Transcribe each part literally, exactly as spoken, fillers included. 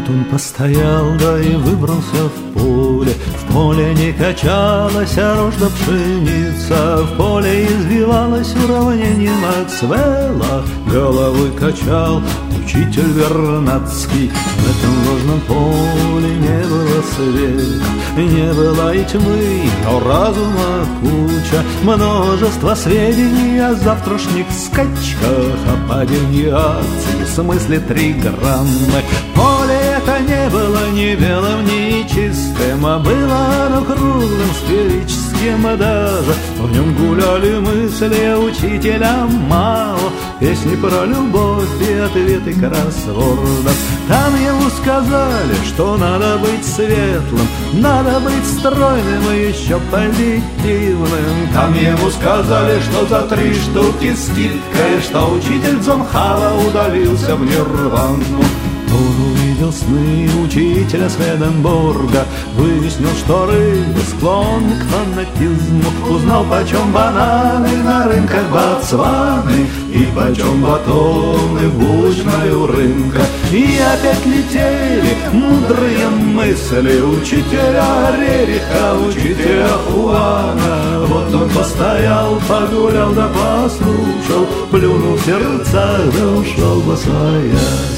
Вот он постоял, да и выбрался в поле. В поле не качалась рожда пшеница, в поле извивалась уравнение Максвелла. Головой качал учитель Вернадский. В этом ложном поле не было света, не было и тьмы, но разума куча. Множество сведений о завтрашних скачках, о падении акций, в смысле три граммы. Поле это не было ни белым, ни чистым, а было оно круглым, сферическим даже. В нем гуляли мысли учителя Мао, песни про любовь и ответы кроссвордов. Там ему сказали, что надо быть светлым, надо быть стройным и еще позитивным. Там ему сказали, что за три штуки скидкой, что учитель Дзонхава удалился в нирвану. Он увидел сны учителя Сведенбурга, выяснил, что рыбы склонны к фанатизму, узнал, почем бананы на рынках Ботсваны и почем батоны в булочную рынка. И опять летели мудрые мысли учителя Рериха, учителя Хуана. Вот он постоял, погулял да послушал, плюнул в сердцах да ушел восвоясь.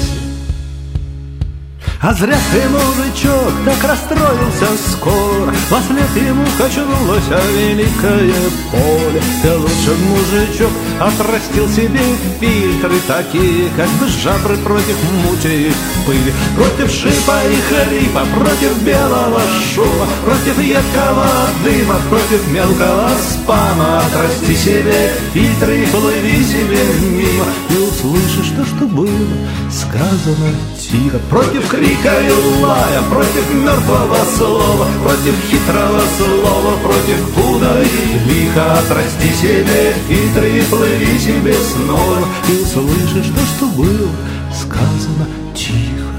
А зря ты, мужичок, так расстроился скоро, во след ему качнулось великое поле. Ты лучше б, мужичок, отрастил себе фильтры такие, как бы жабры против мути и пыли, против шипа и хрипа, против белого шума, против едкого дыма, против мелкого спама. Отрасти себе фильтры и плыви себе мимо, и услышишь то, что было сказано тихо. Против крика и лая, против мертвого слова, против хитрого слова, против худа и лиха. Отрасти себе хитрый, плыви себе снова, и услышишь то, что было сказано тихо.